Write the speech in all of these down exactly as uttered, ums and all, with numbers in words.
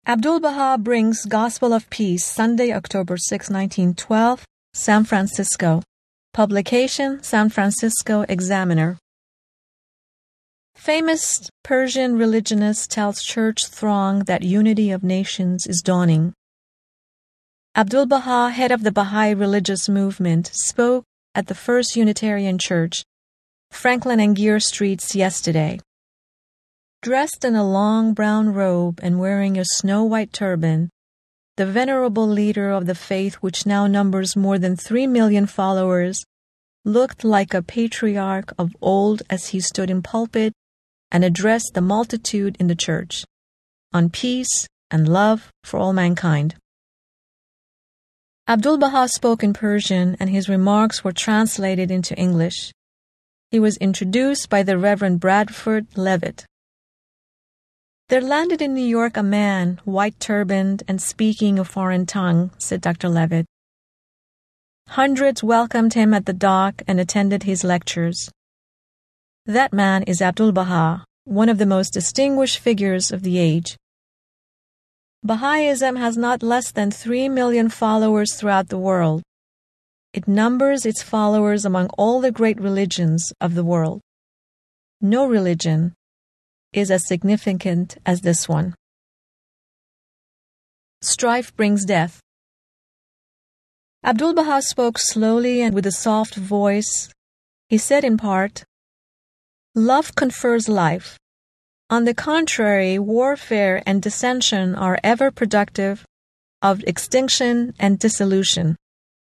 Abdu'l-Baha brings Gospel of Peace, Sunday, October sixth, nineteen twelve, San Francisco. Publication, San Francisco Examiner. Famous Persian religionist tells church throng that unity of nations is dawning. Abdu'l-Baha, head of the Baha'i religious movement, spoke at the First Unitarian Church, Franklin and Geer Streets, yesterday. Dressed in a long brown robe and wearing a snow-white turban, the venerable leader of the faith, which now numbers more than three million followers, looked like a patriarch of old as he stood in pulpit and addressed the multitude in the church on peace and love for all mankind. Abdu'l-Baha spoke in Persian, and his remarks were translated into English. He was introduced by the Reverend Bradford Levitt. There landed in New York a man, white-turbaned and speaking a foreign tongue, said Doctor Levitt. Hundreds welcomed him at the dock and attended his lectures. That man is Abdu'l-Baha, one of the most distinguished figures of the age. Baha'ism has not less than three million followers throughout the world. It numbers its followers among all the great religions of the world. No religion is as significant as this one. Strife brings death. Abdu'l-Baha spoke slowly and with a soft voice. He said in part, "Love confers life. On the contrary, warfare and dissension are ever productive of extinction and dissolution.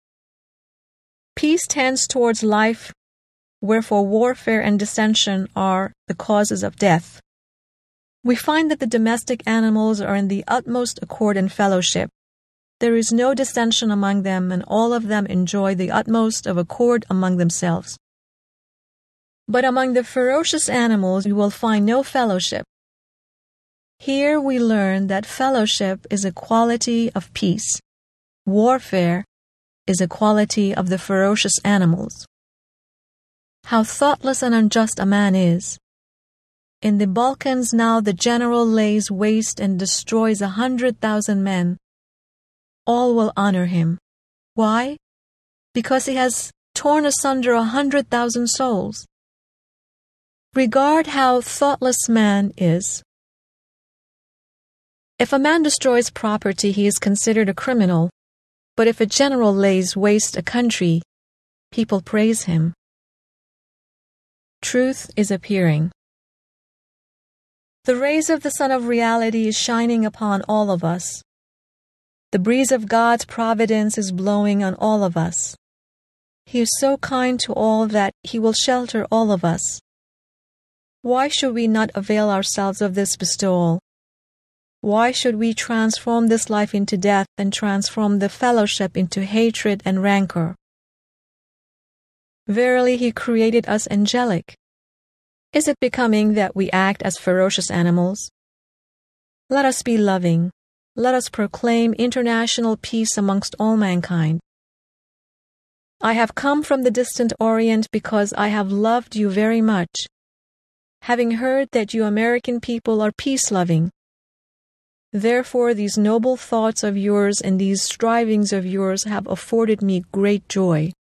Peace tends towards life, wherefore warfare and dissension are the causes of death. We find that the domestic animals are in the utmost accord and fellowship. There is no dissension among them, and all of them enjoy the utmost of accord among themselves. But among the ferocious animals you will find no fellowship. Here we learn that fellowship is a quality of peace. Warfare is a quality of the ferocious animals. How thoughtless and unjust a man is. In the Balkans now the general lays waste and destroys a hundred thousand men. All will honor him. Why? Because he has torn asunder a hundred thousand souls. Regard how thoughtless man is. If a man destroys property, he is considered a criminal, but if a general lays waste a country, people praise him. Truth is appearing. The rays of the sun of reality is shining upon all of us. The breeze of God's providence is blowing on all of us. He is so kind to all that He will shelter all of us. Why should we not avail ourselves of this bestowal? Why should we transform this life into death and transform the fellowship into hatred and rancor? Verily, He created us angelic. Is it becoming that we act as ferocious animals? Let us be loving. Let us proclaim international peace amongst all mankind. I have come from the distant Orient because I have loved you very much, having heard that you American people are peace-loving. Therefore, these noble thoughts of yours and these strivings of yours have afforded me great joy.